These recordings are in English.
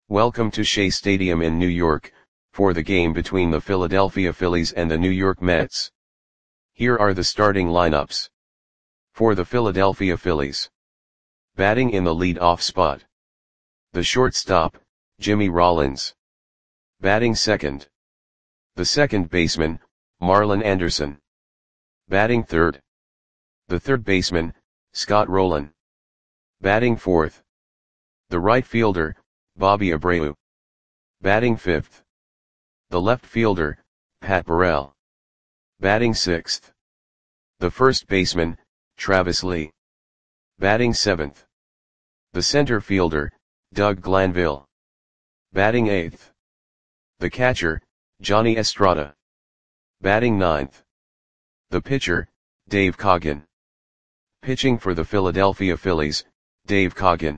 Welcome to Shea Stadium in New York, for the game between the Philadelphia Phillies and the New York Mets. Here are the starting lineups. For the Philadelphia Phillies. Batting in the lead-off spot. The shortstop, Jimmy Rollins. Batting second. The second baseman, Marlon Anderson. Batting third. The third baseman, Scott Rolen. Batting fourth. The right fielder, Bobby Abreu. Batting fifth. The left fielder, Pat Burrell. Batting sixth. The first baseman, Travis Lee. Batting seventh. The center fielder, Doug Glanville. Batting eighth. The catcher, Johnny Estrada. Batting ninth. The pitcher, Dave Coggin. Pitching for the Philadelphia Phillies, Dave Coggin.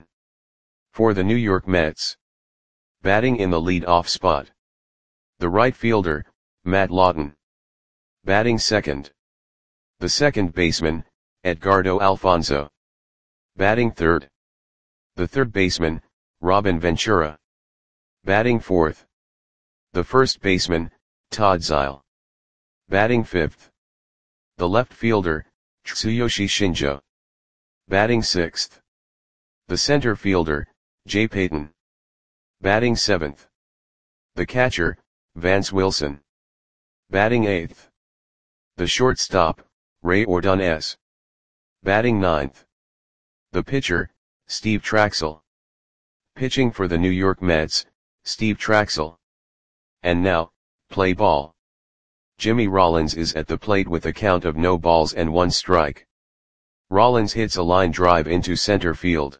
For the New York Mets. Batting in the lead-off spot. The right fielder, Matt Lawton. Batting second. The second baseman, Edgardo Alfonzo. Batting third. The third baseman, Robin Ventura. Batting fourth. The first baseman, Todd Zeile. Batting fifth. The left fielder, Tsuyoshi Shinjo. Batting sixth. The center fielder, Jay Payton. Batting seventh. The catcher, Vance Wilson. Batting eighth. The shortstop, Ray Ordonez. Batting ninth. The pitcher, Steve Trachsel. Pitching for the New York Mets, Steve Trachsel. And now, play ball. Jimmy Rollins is at the plate with a count of no balls and one strike. Rollins hits a line drive into center field.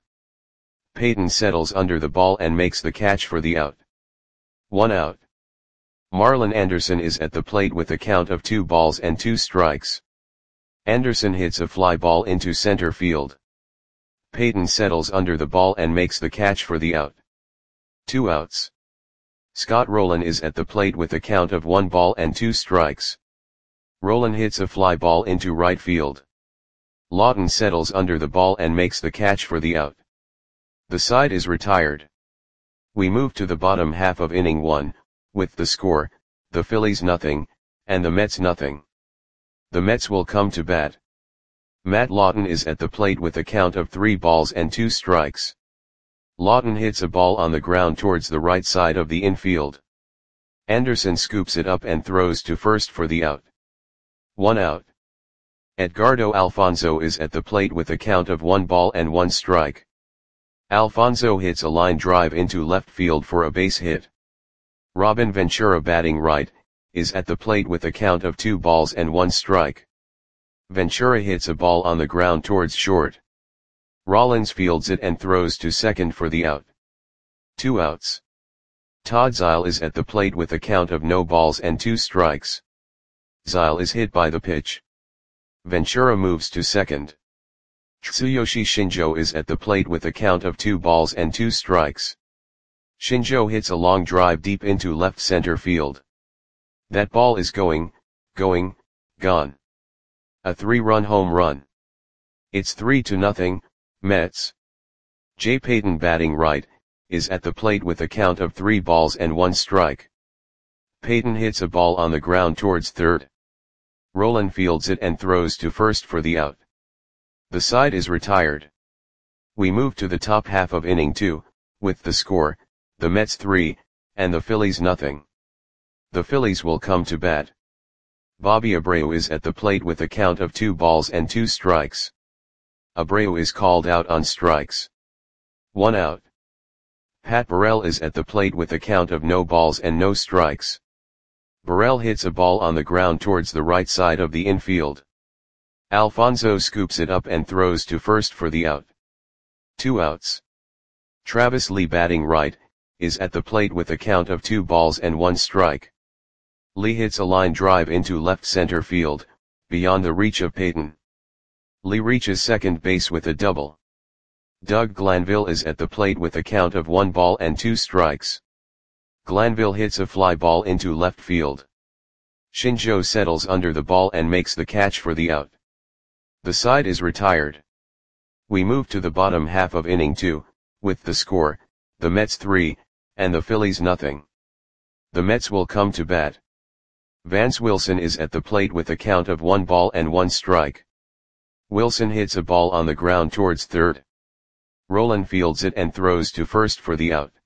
Payton settles under the ball and makes the catch for the out. 1 out. Marlon Anderson is at the plate with a count of 2 balls and 2 strikes. Anderson hits a fly ball into center field. Payton settles under the ball and makes the catch for the out. 2 outs. Scott Rolen is at the plate with a count of 1 ball and 2 strikes. Rolen hits a fly ball into right field. Lawton settles under the ball and makes the catch for the out. The side is retired. We move to the bottom half of inning 1, with the score, the Phillies nothing, and the Mets nothing. The Mets will come to bat. Matt Lawton is at the plate with a count of 3 balls and 2 strikes. Lawton hits a ball on the ground towards the right side of the infield. Anderson scoops it up and throws to first for the out. 1 out. Edgardo Alfonzo is at the plate with a count of 1 ball and 1 strike. Alfonzo hits a line drive into left field for a base hit. Robin Ventura, batting right, is at the plate with a count of 2 balls and 1 strike. Ventura hits a ball on the ground towards short. Rollins fields it and throws to second for the out. 2 outs. Todd Zeile is at the plate with a count of no balls and 2 strikes. Zeile is hit by the pitch. Ventura moves to second. Tsuyoshi Shinjo is at the plate with a count of 2 balls and 2 strikes. Shinjo hits a long drive deep into left center field. That ball is gone. A 3-run home run. It's 3-0, Mets. Jay Payton, batting right, is at the plate with a count of 3 balls and 1 strike. Payton hits a ball on the ground towards third. Rolen fields it and throws to first for the out. The side is retired. We move to the top half of inning 2, with the score, the Mets 3, and the Phillies nothing. The Phillies will come to bat. Bobby Abreu is at the plate with a count of 2 balls and 2 strikes. Abreu is called out on strikes. 1 out. Pat Burrell is at the plate with a count of no balls and no strikes. Burrell hits a ball on the ground towards the right side of the infield. Alfonzo scoops it up and throws to first for the out. 2 outs. Travis Lee, batting right, is at the plate with a count of 2 balls and 1 strike. Lee hits a line drive into left center field, beyond the reach of Payton. Lee reaches second base with a double. Doug Glanville is at the plate with a count of 1 ball and 2 strikes. Glanville hits a fly ball into left field. Shinjo settles under the ball and makes the catch for the out. The side is retired. We move to the bottom half of inning 2, with the score, the Mets 3, and the Phillies nothing. The Mets will come to bat. Vance Wilson is at the plate with a count of 1-1 Wilson hits a ball on the ground towards third. Rolen fields it and throws to first for the out.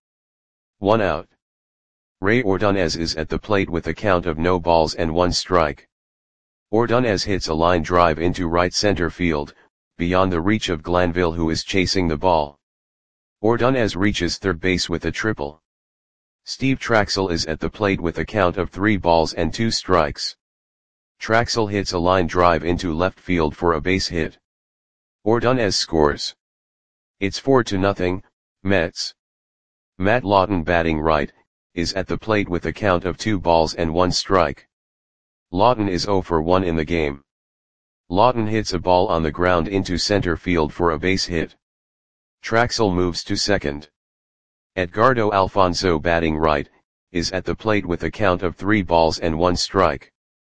1 out. Ray Ordonez is at the plate with a count of 0-1. Ordonez hits a line drive into right center field, beyond the reach of Glanville, who is chasing the ball. Ordonez reaches third base with a triple. Steve Traxel is at the plate with a count of 3-2. Traxel hits a line drive into left field for a base hit. Ordonez scores. It's 4-0, Mets. Matt Lawton, batting right, is at the plate with a count of 2-1. Lawton is 0 for 1 in the game. Lawton hits a ball on the ground into center field for a base hit. Traxel moves to second. Edgardo Alfonso, batting right, is at the plate with a count of 3-1.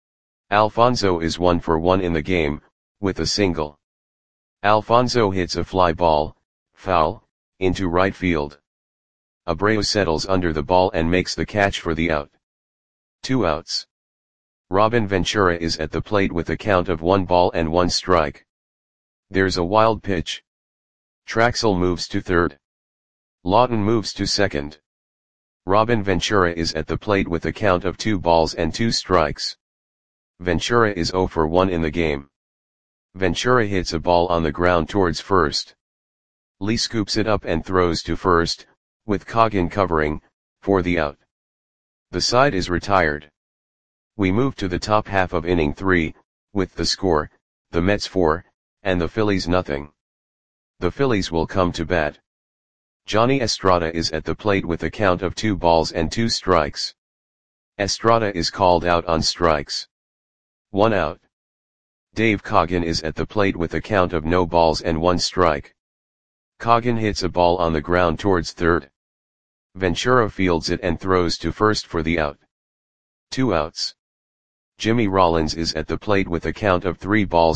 Alfonso is 1 for 1 in the game, with a single. Alfonso hits a fly ball, foul, into right field. Abreu settles under the ball and makes the catch for the out. 2 outs. Robin Ventura is at the plate with a count of 1-1. There's a wild pitch. Traxel moves to third. Lawton moves to second. Robin Ventura is at the plate with a count of 2-2. Ventura is 0 for 1 in the game. Ventura hits a ball on the ground towards first. Lee scoops it up and throws to first, with Coggin covering, for the out. The side is retired. We move to the top half of inning 3, with the score, the Mets 4, and the Phillies nothing. The Phillies will come to bat. Johnny Estrada is at the plate with a count of 2-2. Estrada is called out on strikes. 1 out. Dave Coggin is at the plate with a count of 0-1. Coggin hits a ball on the ground towards third. Ventura fields it and throws to first for the out. 2 outs. Jimmy Rollins is at the plate with a count of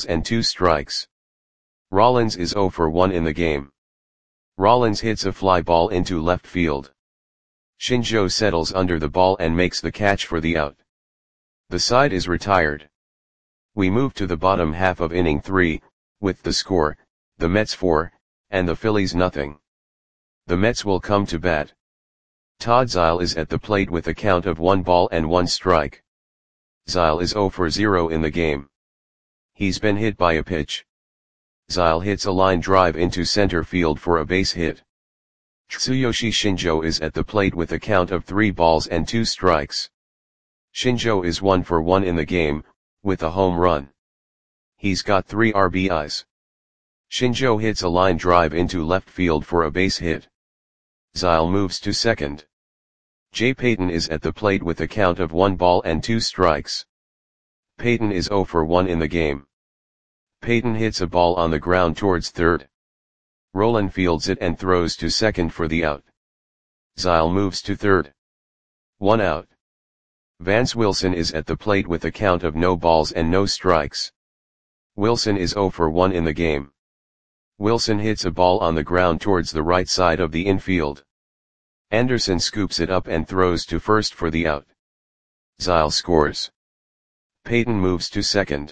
3-2. Rollins is 0 for 1 in the game. Rollins hits a fly ball into left field. Shinjo settles under the ball and makes the catch for the out. The side is retired. We move to the bottom half of inning 3, with the score, the Mets 4, and the Phillies nothing. The Mets will come to bat. Todd Zeile is at the plate with a count of 1-1. Zeile is 0 for 0 in the game. He's been hit by a pitch. Zeile hits a line drive into center field for a base hit. Tsuyoshi Shinjo is at the plate with a count of 3-2. Shinjo is 1 for 1 in the game, with a home run. He's got 3 RBIs. Shinjo hits a line drive into left field for a base hit. Zeile moves to second. Jay Payton is at the plate with a count of 1-2. Payton is 0 for 1 in the game. Payton hits a ball on the ground towards third. Rolen fields it and throws to second for the out. Zeile moves to third. 1 out. Vance Wilson is at the plate with a count of 0-0. Wilson is 0 for 1 in the game. Wilson hits a ball on the ground towards the right side of the infield. Anderson scoops it up and throws to first for the out. Zeile scores. Payton moves to second.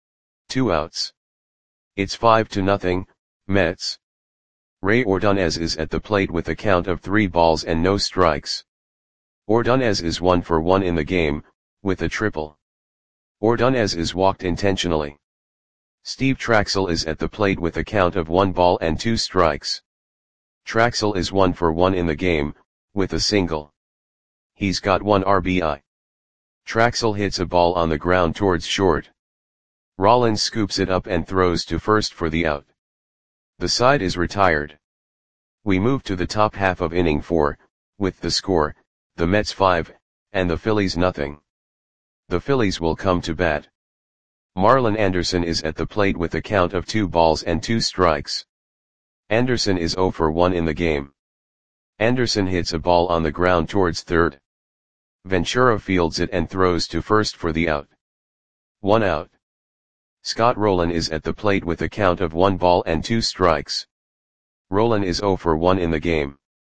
2 outs. It's 5-0, Mets. Ray Ordonez is at the plate with a count of 3 balls and no strikes. Ordonez is 1 for 1 in the game, with a triple. Ordonez is walked intentionally. Steve Traxel is at the plate with a count of 1 ball and 2 strikes. Traxel is 1 for 1 in the game, with a single. He's got 1 RBI. Traxel hits a ball on the ground towards short. Rollins scoops it up and throws to first for the out. The side is retired. We move to the top half of inning 4, with the score, the Mets 5, and the Phillies nothing. The Phillies will come to bat. Marlon Anderson is at the plate with a count of 2 balls and 2 strikes. Anderson is 0 for 1 in the game. Anderson hits a ball on the ground towards third. Ventura fields it and throws to first for the out. 1 out. Scott Rolen is at the plate with a count of 1 ball and 2 strikes. Rolen is 0 for 1 in the game.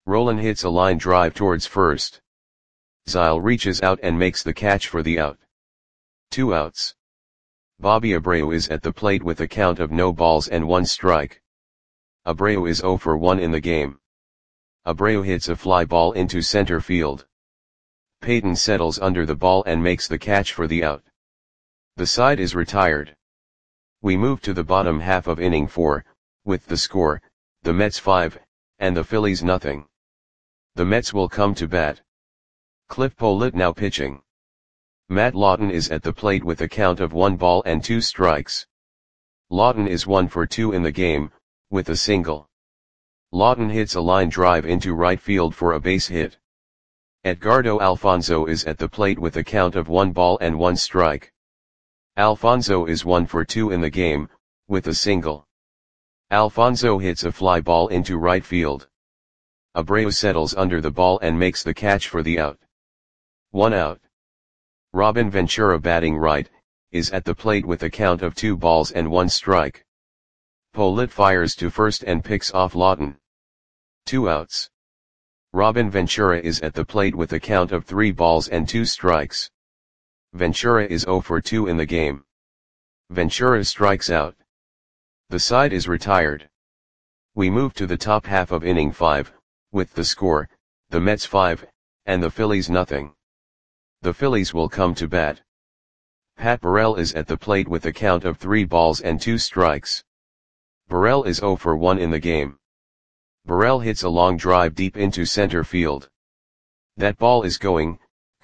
Roland hits a line drive towards first. Zyle reaches out and makes the catch for the out. 2 outs. Bobby Abreu is at the plate with a count of no balls and 1 strike. Abreu is 0 for 1 in the game. Abreu hits a fly ball into center field. Payton settles under the ball and makes the catch for the out. The side is retired. We move to the bottom half of inning 4, with the score, the Mets 5, and the Phillies nothing. The Mets will come to bat. Cliff Pollitt now pitching. Matt Lawton is at the plate with a count of 1 ball and 2 strikes. Lawton is 1 for 2 in the game, with a single. Lawton hits a line drive into right field for a base hit. Edgardo Alfonzo is at the plate with a count of 1 ball and 1 strike. Alfonzo is 1 for 2 in the game, with a single. Alfonzo hits a fly ball into right field. Abreu settles under the ball and makes the catch for the out. 1 out. Robin Ventura, batting right, is at the plate with a count of 2 balls and 1 strike. Pollitt fires to first and picks off Lawton. 2 outs. Robin Ventura is at the plate with a count of 3 balls and 2 strikes. Ventura is 0 for 2 in the game. Ventura strikes out. The side is retired. We move to the top half of inning 5, with the score, the Mets 5, and the Phillies nothing. The Phillies will come to bat. Pat Burrell is at the plate with a count of 3 balls and 2 strikes. Burrell is 0 for 1 in the game. Burrell hits a long drive deep into center field. That ball is gone.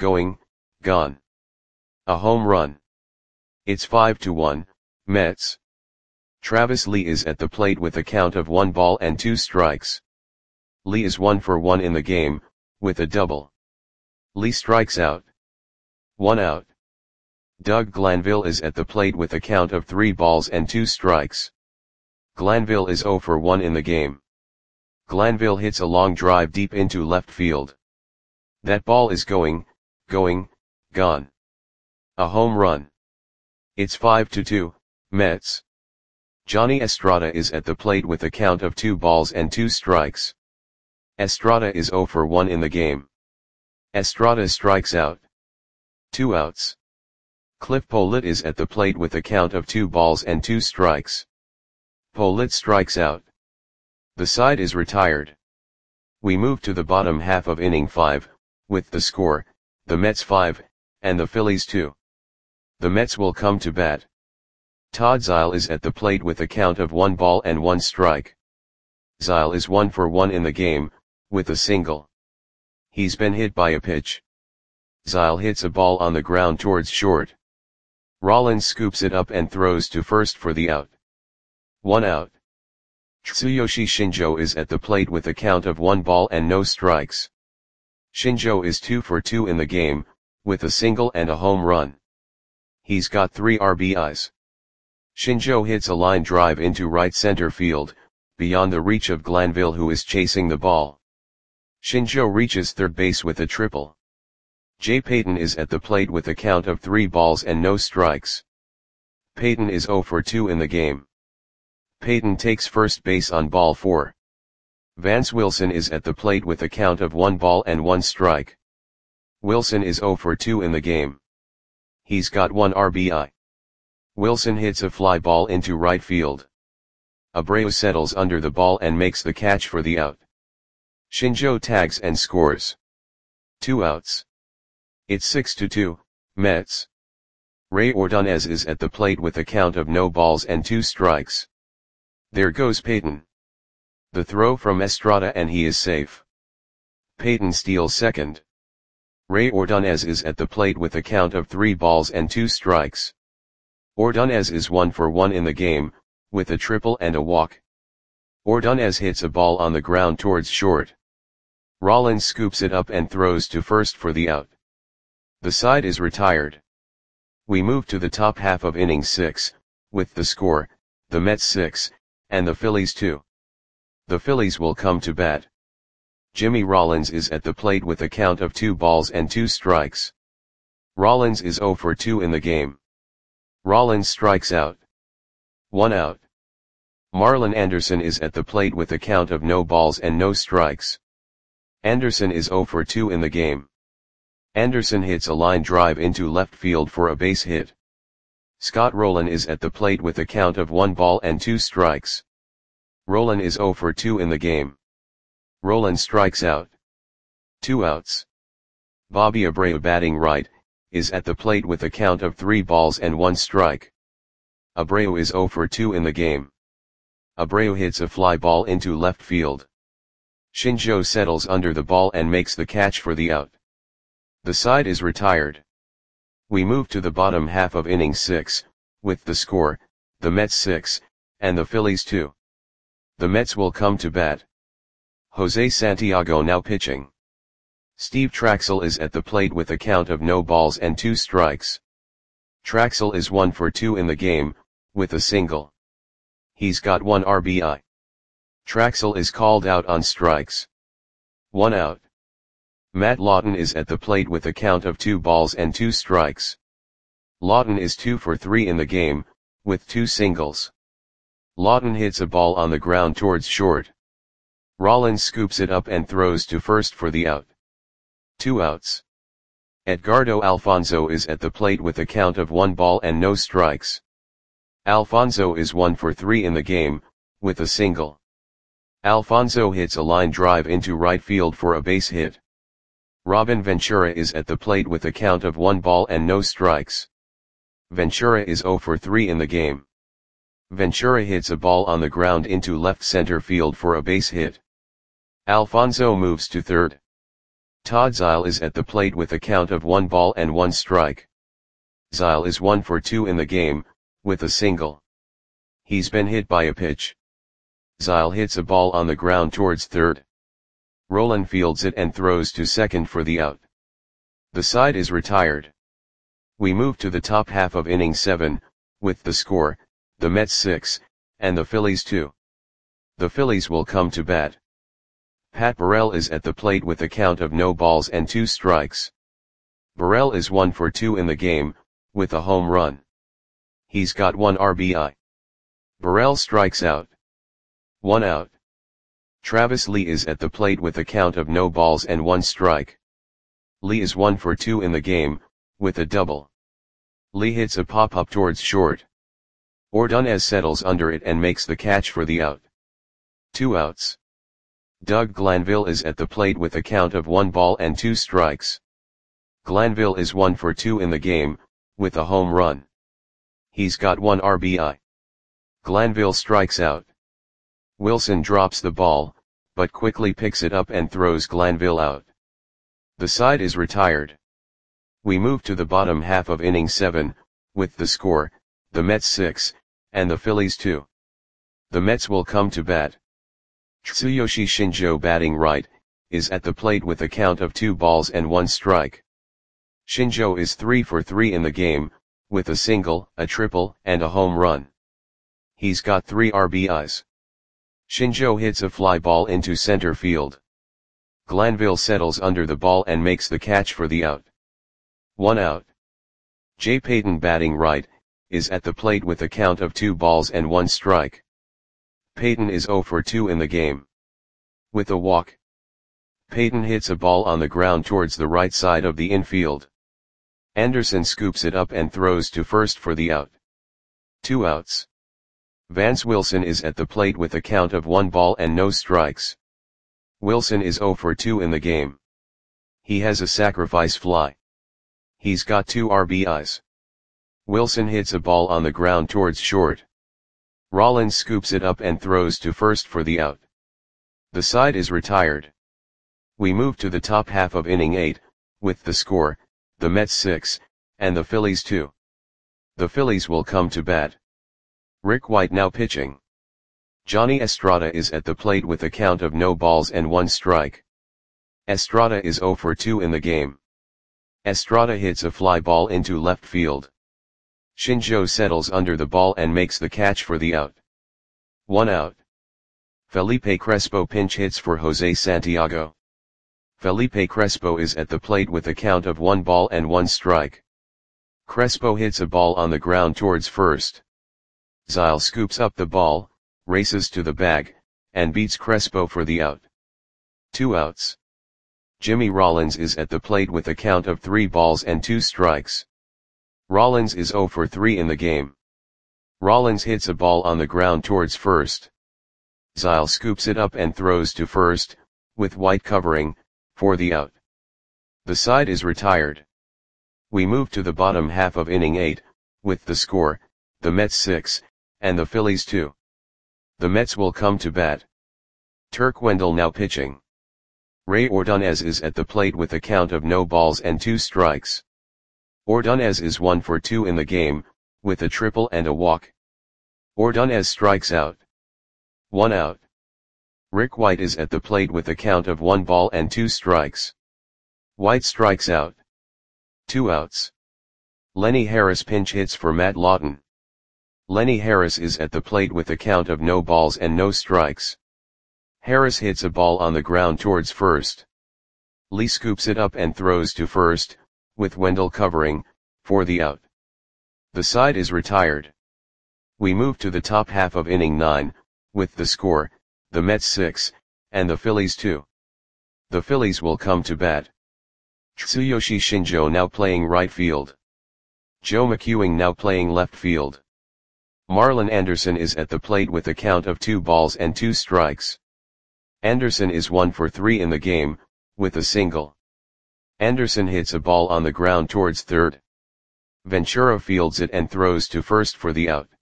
A home run. It's 5-1, Mets. Travis Lee is at the plate with a count of 1 ball and 2 strikes. Lee is 1 for 1 in the game, with a double. Lee strikes out. 1 out. Doug Glanville is at the plate with a count of 3 balls and 2 strikes. Glanville is 0 for 1 in the game. Glanville hits a long drive deep into left field. That ball is gone. A home run. It's 5-2, Mets. Johnny Estrada is at the plate with a count of 2 balls and 2 strikes. Estrada is 0 for 1 in the game. Estrada strikes out. 2 outs. Cliff Pollitt is at the plate with a count of 2 balls and 2 strikes. Pollitt strikes out. The side is retired. We move to the bottom half of inning 5, with the score, the Mets 5, and the Phillies 2. The Mets will come to bat. Todd Zyle is at the plate with a count of 1 ball and 1 strike. Zyle is 1 for 1 in the game, with a single. He's been hit by a pitch. Zyle hits a ball on the ground towards short. Rollins scoops it up and throws to first for the out. 1 out. Tsuyoshi Shinjo is at the plate with a count of 1 ball and no strikes. Shinjo is 2 for 2 in the game, with a single and a home run. He's got 3 RBIs. Shinjo hits a line drive into right center field, beyond the reach of Glanville, who is chasing the ball. Shinjo reaches third base with a triple. Jay Payton is at the plate with a count of 3 balls and no strikes. Payton is 0 for 2 in the game. Payton takes first base on ball 4. Vance Wilson is at the plate with a count of 1 ball and 1 strike. Wilson is 0 for 2 in the game. He's got 1 RBI. Wilson hits a fly ball into right field. Abreu settles under the ball and makes the catch for the out. Shinjo tags and scores. 2 outs. It's 6-2, Mets. Ray Ordonez is at the plate with a count of no balls and 2 strikes. There goes Payton. The throw from Estrada and he is safe. Payton steals second. Ray Ordonez is at the plate with a count of 3 balls and 2 strikes. Ordonez is 1 for 1 in the game, with a triple and a walk. Ordonez hits a ball on the ground towards short. Rollins scoops it up and throws to first for the out. The side is retired. We move to the top half of inning 6, with the score, the Mets 6, and the Phillies 2. The Phillies will come to bat. Jimmy Rollins is at the plate with a count of 2 balls and 2 strikes. Rollins is 0 for 2 in the game. Rollins strikes out. 1 out. Marlon Anderson is at the plate with a count of no balls and no strikes. Anderson is 0 for 2 in the game. Anderson hits a line drive into left field for a base hit. Scott Rolen is at the plate with a count of 1 ball and 2 strikes. Rolen is 0 for 2 in the game. Rolen strikes out. 2 outs. Bobby Abreu, batting right, is at the plate with a count of 3 balls and 1 strike. Abreu is 0 for 2 in the game. Abreu hits a fly ball into left field. Shinjo settles under the ball and makes the catch for the out. The side is retired. We move to the bottom half of inning 6, with the score, the Mets 6, and the Phillies 2. The Mets will come to bat. Jose Santiago now pitching. Steve Traxel is at the plate with a count of no balls and 2 strikes. Traxel is 1 for 2 in the game, with a single. He's got 1 RBI. Traxel is called out on strikes. 1 out. Matt Lawton is at the plate with a count of 2 balls and 2 strikes. Lawton is 2 for 3 in the game, with 2 singles. Lawton hits a ball on the ground towards short. Rollins scoops it up and throws to first for the out. 2 outs. Edgardo Alfonzo is at the plate with a count of 1 ball and no strikes. Alfonzo is 1 for 3 in the game, with a single. Alfonzo hits a line drive into right field for a base hit. Robin Ventura is at the plate with a count of 1 ball and no strikes. Ventura is 0 for 3 in the game. Ventura hits a ball on the ground into left center field for a base hit. Alfonzo moves to third. Todd Zeile is at the plate with a count of 1 ball and 1 strike. Zeile is 1 for 2 in the game, with a single. He's been hit by a pitch. Zeile hits a ball on the ground towards third. Rolen fields it and throws to second for the out. The side is retired. We move to the top half of inning 7, with the score, the Mets 6, and the Phillies 2. The Phillies will come to bat. Pat Burrell is at the plate with a count of no balls and 2 strikes. Burrell is 1 for 2 in the game, with a home run. He's got 1 RBI. Burrell strikes out. 1 out. Travis Lee is at the plate with a count of no balls and 1 strike. Lee is 1 for 2 in the game, with a double. Lee hits a pop-up towards short. Ordonez settles under it and makes the catch for the out. 2 outs. Doug Glanville is at the plate with a count of 1 ball and 2 strikes. Glanville is 1 for 2 in the game, with a home run. He's got 1 RBI. Glanville strikes out. Wilson drops the ball, but quickly picks it up and throws Glanville out. The side is retired. We move to the bottom half of inning 7, with the score, the Mets 6, and the Phillies 2. The Mets will come to bat. Tsuyoshi Shinjo, batting right, is at the plate with a count of 2 balls and 1 strike. Shinjo is 3 for 3 in the game, with a single, a triple, and a home run. He's got 3 RBIs. Shinjo hits a fly ball into center field. Glanville settles under the ball and makes the catch for the out. 1 out. Jay Payton, batting right, is at the plate with a count of 2 balls and 1 strike. Payton is 0 for 2 in the game. With a walk. Payton hits a ball on the ground towards the right side of the infield. Anderson scoops it up and throws to first for the out. 2 outs. Vance Wilson is at the plate with a count of 1 ball and no strikes. Wilson is 0 for 2 in the game. He has a sacrifice fly. He's got 2 RBIs. Wilson hits a ball on the ground towards short. Rollins scoops it up and throws to first for the out. The side is retired. We move to the top half of inning 8, with the score, the Mets 6, and the Phillies 2. The Phillies will come to bat. Rick White now pitching. Johnny Estrada is at the plate with a count of no balls and 1 strike. Estrada is 0 for 2 in the game. Estrada hits a fly ball into left field. Shinjo settles under the ball and makes the catch for the out. 1 out. Felipe Crespo pinch hits for Jose Santiago. Felipe Crespo is at the plate with a count of 1 ball and 1 strike. Crespo hits a ball on the ground towards first. Zeile scoops up the ball, races to the bag, and beats Crespo for the out. 2 outs. Jimmy Rollins is at the plate with a count of 3 balls and 2 strikes. Rollins is 0 for 3 in the game. Rollins hits a ball on the ground towards first. Zyle scoops it up and throws to first, with White covering, for the out. The side is retired. We move to the bottom half of inning 8, with the score, the Mets 6, and the Phillies 2. The Mets will come to bat. Turk Wendell now pitching. Ray Ordonez is at the plate with a count of no balls and 2 strikes. Ordonez is 1 for 2 in the game, with a triple and a walk. Ordonez strikes out. 1 out. Rick White is at the plate with a count of 1 ball and 2 strikes. White strikes out. 2 outs. Lenny Harris pinch hits for Matt Lawton. Lenny Harris is at the plate with a count of no balls and no strikes. Harris hits a ball on the ground towards first. Lee scoops it up and throws to first, with Wendell covering, for the out. The side is retired. We move to the top half of inning 9, with the score, the Mets 6, and the Phillies 2. The Phillies will come to bat. Tsuyoshi Shinjo now playing right field. Joe McEwing now playing left field. Marlon Anderson is at the plate with a count of 2 balls and 2 strikes. Anderson is 1 for 3 in the game, with a single. Anderson hits a ball on the ground towards third. Ventura fields it and throws to first for the out.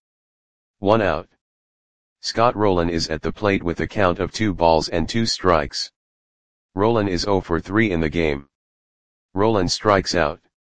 1 out. Scott Rowland is at the plate with a count of 2 balls and 2 strikes. Rowland is 0 for 3 in the game. Rowland strikes out.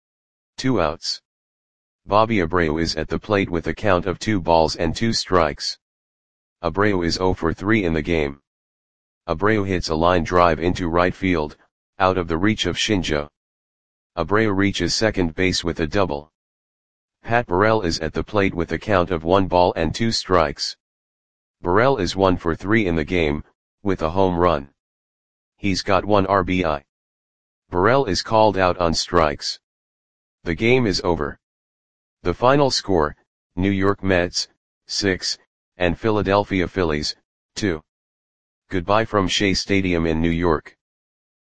2 outs. Bobby Abreu is at the plate with a count of 2 balls and 2 strikes. Abreu is 0 for 3 in the game. Abreu hits a line drive into right field, out of the reach of Shinjo. Abreu reaches second base with a double. Pat Burrell is at the plate with a count of 1 ball and 2 strikes. Burrell is 1 for 3 in the game, with a home run. He's got 1 RBI. Burrell is called out on strikes. The game is over. The final score, New York Mets, 6, and Philadelphia Phillies, 2. Goodbye from Shea Stadium in New York.